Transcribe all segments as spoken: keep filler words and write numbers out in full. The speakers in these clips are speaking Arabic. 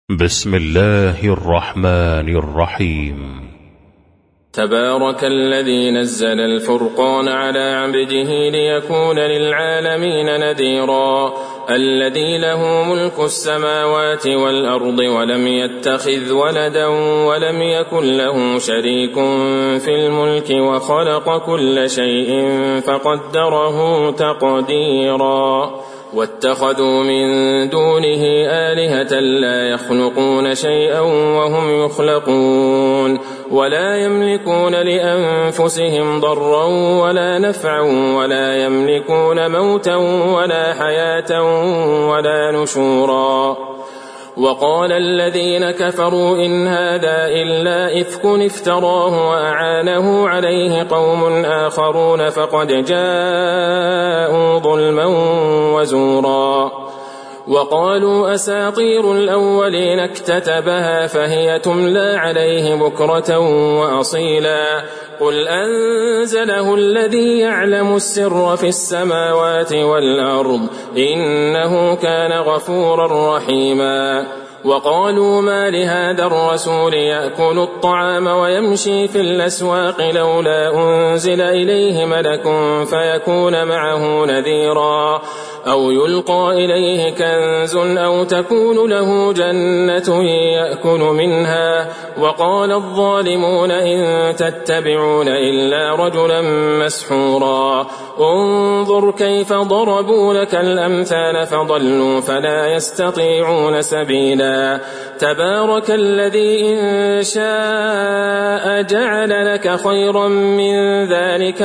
بسم الله الرحمن الرحيم. تبارك الذي نزل الفرقان على عبده ليكون للعالمين نذيرا الذي له ملك السماوات والأرض ولم يتخذ ولدا ولم يكن له شريك في الملك وخلق كل شيء فقدره تقديرا واتخذوا من دونه آلهة لا يخلقون شيئا وهم يخلقون ولا يملكون لأنفسهم ضرا ولا نفعا ولا يملكون موتا ولا حياة ولا نشورا. وقال الذين كفروا إن هذا إلا إفك افتراه وأعانه عليه قوم آخرون فقد جاءوا ظلما وزورا. وقالوا أساطير الأولين اكتتبها فهي تملى عليه بكرة وأصيلا قل أنزله الذي يعلم السر في السماوات والأرض إنه كان غفورا رحيما. وقالوا ما لهذا الرسول يأكل الطعام ويمشي في الأسواق لولا أنزل إليه ملك فيكون معه نذيرا أو يلقى إليه كنز أو تكون له جنة يأكل منها. وقال الظالمون إن تتبعون إلا رجلا مسحورا انظر كيف ضربوا لك الأمثال فضلوا فلا يستطيعون سبيلا. تبارك الذي إن شاء جعل لك خيرا من ذلك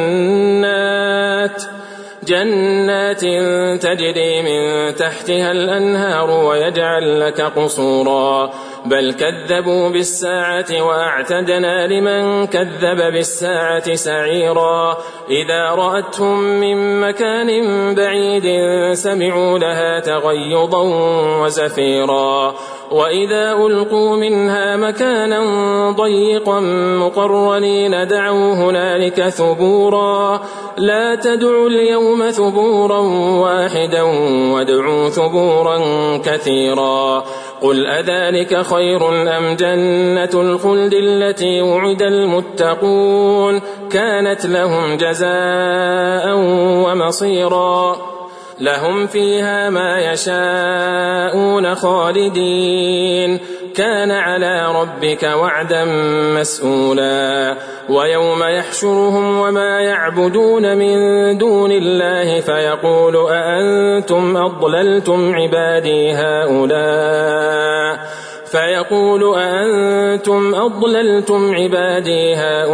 جنات جنات تجري من تحتها الأنهار ويجعل لك قصورا بل كذبوا بالساعة وأعتدنا لمن كذب بالساعة سعيرا. إذا رأتهم من مكان بعيد سمعوا لها تغيظا وزفيرا وإذا ألقوا منها مكانا ضيقا مقرنين دعوا هنالك ثبورا لا تدعوا اليوم ثبورا واحدا وادعوا ثبورا كثيرا. قل أذلك خير أم جنة الخلد التي وعد المتقون كانت لهم جزاء ومصيرا لهم فيها ما يشاءون خالدين كان على ربك وعدا مسئولا. ويوم يحشرهم وما يعبدون من دون الله فيقول أأنتم أضللتم عبادي هؤلاء فيقول أأنتم أضللتم عبادي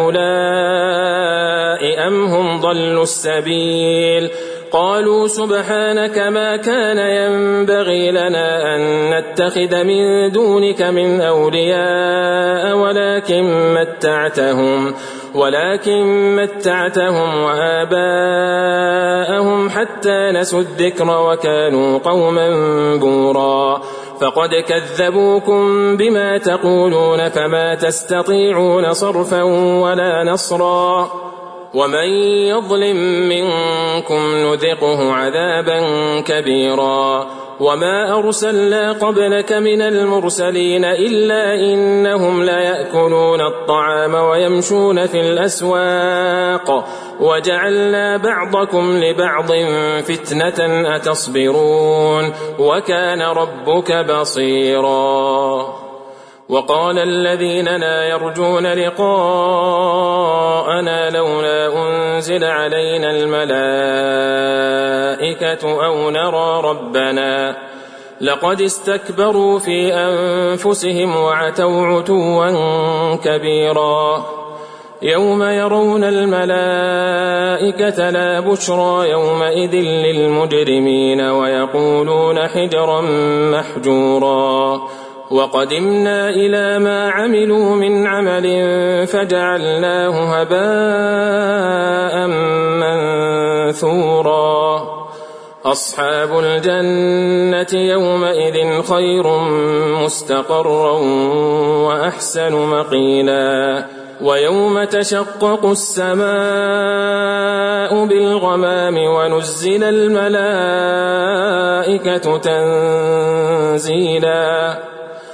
هؤلاء أم هم ضلوا السبيل. قالوا سبحانك ما كان ينبغي لنا أن نتخذ من دونك من أولياء ولكن متعتهم ولكن متعتهم وآباءهم حتى نسوا الذكر وكانوا قوما بورا. فقد كذبوكم بما تقولون فما تستطيعون صرفا ولا نصرا. ومن يظلم منكم نذقه عذابا كبيرا. وما أرسلنا قبلك من المرسلين إلا إنهم ليأكلون الطعام ويمشون في الأسواق وجعلنا بعضكم لبعض فتنة أتصبرون وكان ربك بصيرا. وقال الذين لا يرجون لقاءنا لولا أنزل علينا الملائكة أو نرى ربنا لقد استكبروا في أنفسهم وعتوا عتوا كبيرا. يوم يرون الملائكة لا بشرى يومئذ للمجرمين ويقولون حجرا محجورا. وقدمنا إلى ما عملوا من عمل فجعلناه هباء منثورا. أصحاب الجنة يومئذ خير مستقرا وأحسن مقيلا. ويوم تشقق السماء بالغمام ونزل الملائكة تنزيلا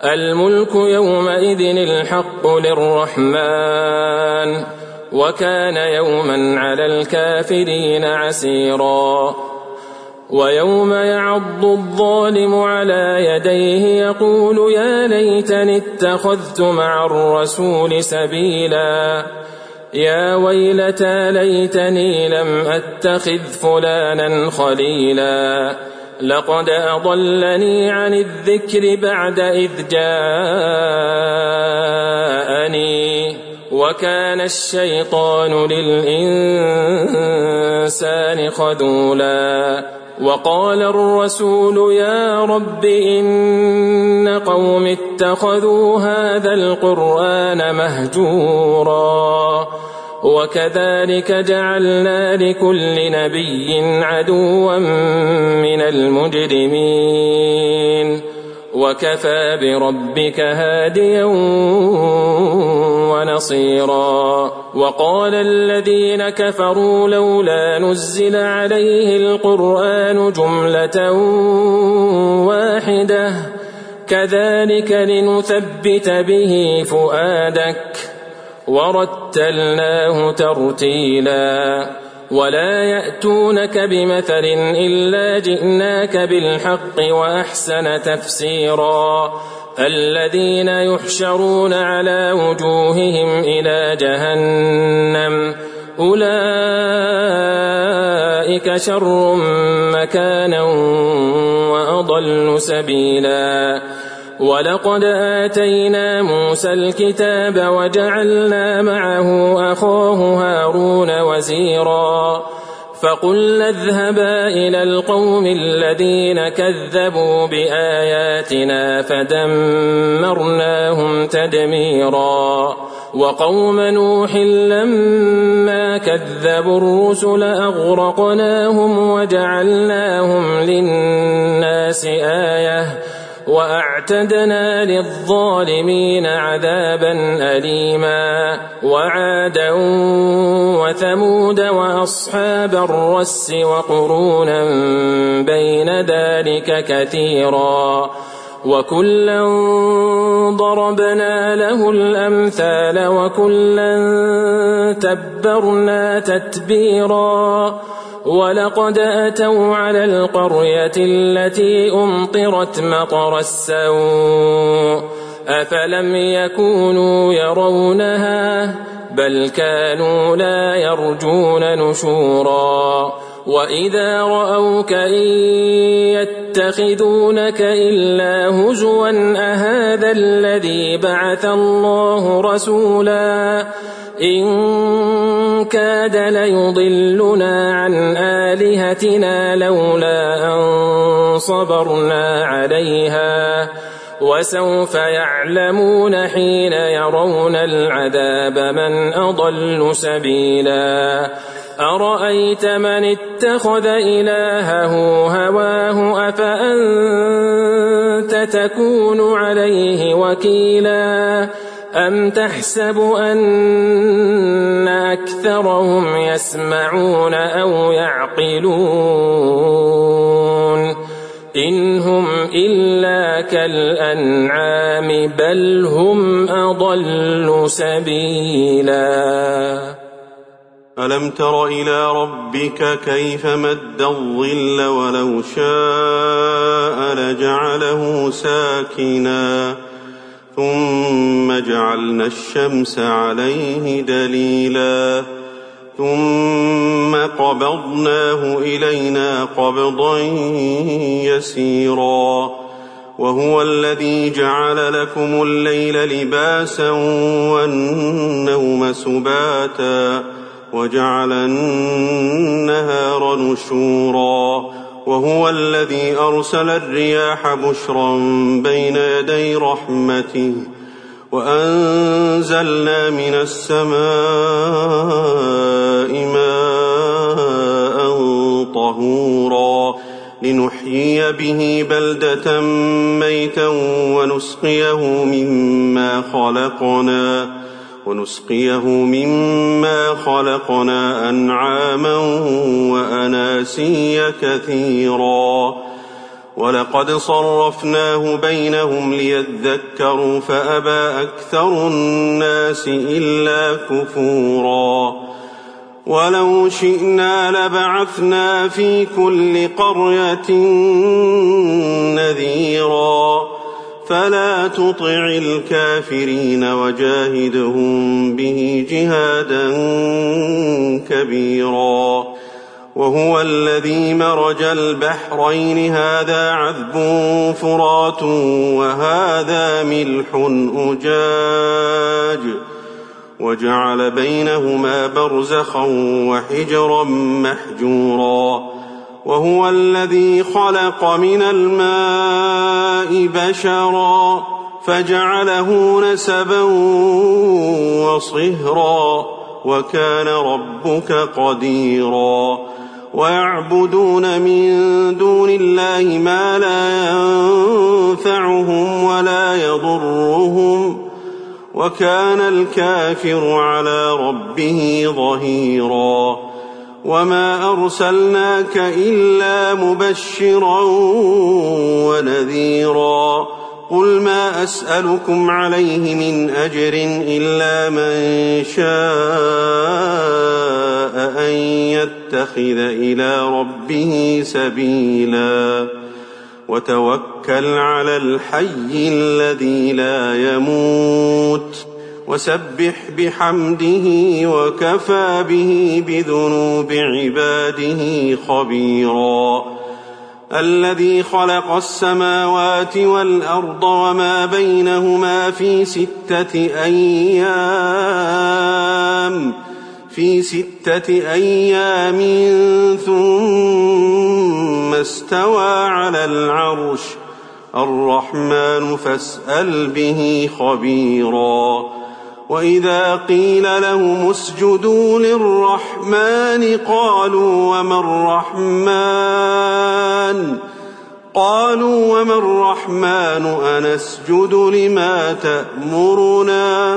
الملك يومئذ الحق للرحمن وكان يوما على الكافرين عسيرا ويوم يعض الظالم على يديه يقول يا ليتني اتخذت مع الرسول سبيلا يا ويلتى ليتني لم أتخذ فلانا خليلا لقد أضلني عن الذكر بعد إذ جاءني وكان الشيطان للإنسان خذولا وقال الرسول يا رب إن قوم اتخذوا هذا القرآن مهجورا وكذلك جعلنا لكل نبي عدوا من المجرمين وكفى بربك هاديا ونصيرا وقال الذين كفروا لولا نزل عليه القرآن جملة واحدة كذلك لنثبت به فؤادك ورتلناه ترتيلا ولا يأتونك بمثل إلا جئناك بالحق وأحسن تفسيرا الذين يحشرون على وجوههم إلى جهنم أولئك شر مكانا وأضل سبيلا ولقد آتينا موسى الكتاب وجعلنا معه أخاه هارون وزيرا فقلنا اذهبا إلى القوم الذين كذبوا بآياتنا فدمرناهم تدميرا وقوم نوح لما كذبوا الرسل أغرقناهم وجعلناهم للناس آية وأعتدنا للظالمين عذابا أليما وعادا وثمود وأصحاب الرس وقرونا بين ذلك كثيرا وكلا ضربنا له الأمثال وكلا تبرنا تتبيرا ولقد أتوا على القرية التي أمطرت مطر السوء أفلم يكونوا يرونها بل كانوا لا يرجون نشورا وإذا رأوك إن يتخذونك إلا هزوا أهذا الذي بعث الله رسولا إن كاد ليضلنا عن آلهتنا لولا أن صبرنا عليها وسوف يعلمون حين يرون العذاب من أضل سبيلا أرأيت من اتخذ إلهه هواه أفأنت تكون عليه وكيلا أم تحسب أن أكثرهم يسمعون أو يعقلون إن هم إلا كالأنعام بل هم أضل سبيلا ألم تر إلى ربك كيف مد الظل ولو شاء لجعله ساكنا ثم جعلنا الشمس عليه دليلا ثم قبضناه إلينا قبضا يسيرا وهو الذي جعل لكم الليل لباسا والنوم سباتا وجعل النهار نشورا وهو الذي أرسل الرياح بشرا بين يدي رحمته وأنزلنا من السماء ماء طهورا لنحيي به بلدة ميتا ونسقيه مما خلقنا ونسقيه مما خلقنا أنعاما وأناسيا كثيرا ولقد صرفناه بينهم ليذكروا فأبى أكثر الناس إلا كفورا ولو شئنا لبعثنا في كل قرية نذيرا فلا تطع الكافرين وجاهدهم به جهادا كبيرا وهو الذي مرج البحرين هذا عذب فرات وهذا ملح أجاج وجعل بينهما برزخا وحجرا محجورا وهو الذي خلق من الماء بشرا فجعله نسبا وصهرا وكان ربك قديرا ويعبدون من دون الله ما لا ينفعهم ولا يضرهم وكان الكافر على ربه ظهيرا وما أرسلناك إلا مبشرا ونذيرا قل ما أسألكم عليه من أجر إلا من شاء أن يتخذ إلى ربه سبيلا وتوكل على الحي الذي لا يموت وسبح بحمده وكفى به بذنوب عباده خبيرا الذي خلق السماوات والأرض وما بينهما في ستة أيام في ستة أيام ثم استوى على العرش الرحمن فاسأل به خبيرا وإذا قيل لهم اسجدوا للرحمن قالوا وما الرحمن قالوا وما الرحمن أنسجد لما تأمرنا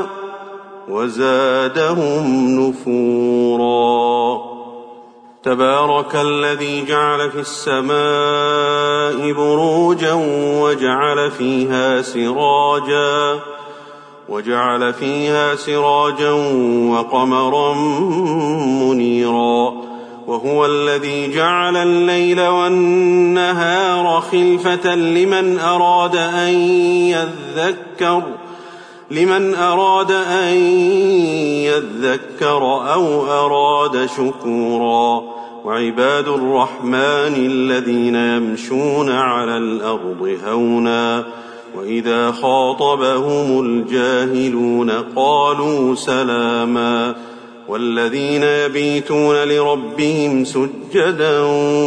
وزادهم نفورا تبارك الذي جعل في السماء بروجا وجعل فيها سراجا وجعل فيها سراجا وقمرا منيرا وهو الذي جعل الليل والنهار خلفة لمن أراد أن يذكر لمن أراد أن يذكر أو أراد شكورا وعباد الرحمن الذين يمشون على الأرض هونا وإذا خاطبهم الجاهلون قالوا سلاما والذين يبيتون لربهم سجدا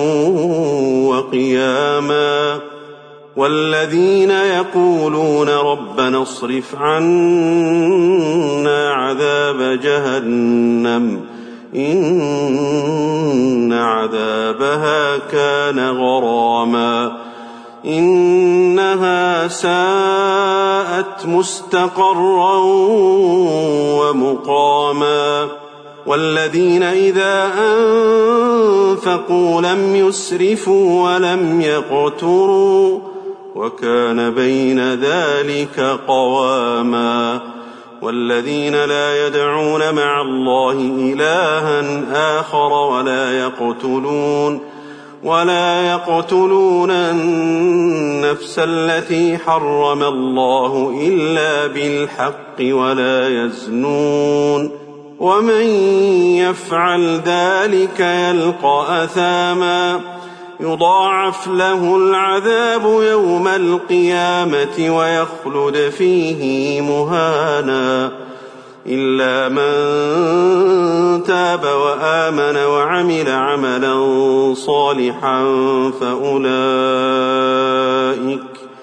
وقياما والذين يقولون ربنا اصرف عنا عذاب جهنم إن عذابها كان غراما إنها ساءت مستقرا ومقاما والذين إذا أنفقوا لم يسرفوا ولم يقتروا وكان بين ذلك قواما والذين لا يدعون مع الله إلها آخر ولا يقتلون ولا يقتلون النفس التي حرم الله إلا بالحق ولا يزنون ومن يفعل ذلك يلقى أثاما يضاعف له العذاب يوم القيامة ويخلد فيه مهانا إلا من تاب وآمن وعمل عملا صالحا فأولئك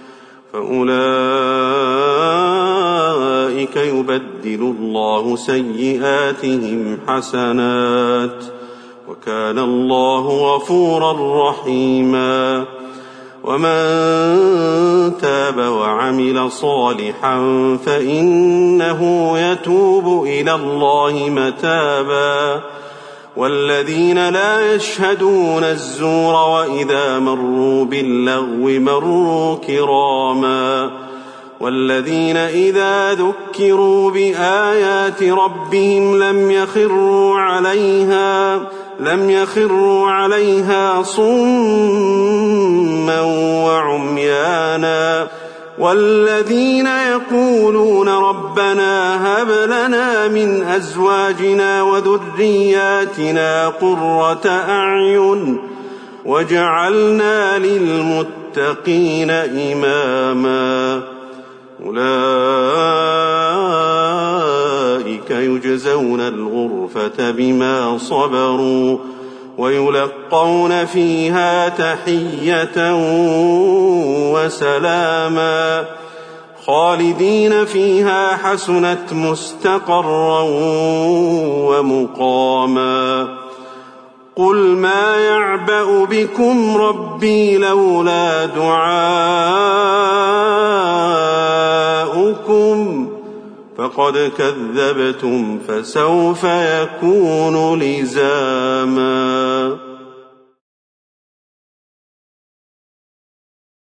فأولئك يبدل الله سيئاتهم حسنات وكان الله غفورا رحيما ومن تاب وعمل صالحا فإنه يتوب إلى الله متابا والذين لا يشهدون الزور وإذا مروا باللغو مروا كراما والذين إذا ذكروا بآيات ربهم لم يخروا عليها لم يخروا عليها صما وعميانا والذين يقولون ربنا هب لنا من أزواجنا وذرياتنا قرة أعين وجعلنا للمتقين إماما أولئك يجزون الغرفة بما صبروا ويلقون فيها تحية وسلاما خالدين فيها حسنت مستقرا ومقاما قل ما يعبأ بكم ربي لولا دعاؤكم فقد كذبتم فسوف يكون لزاما.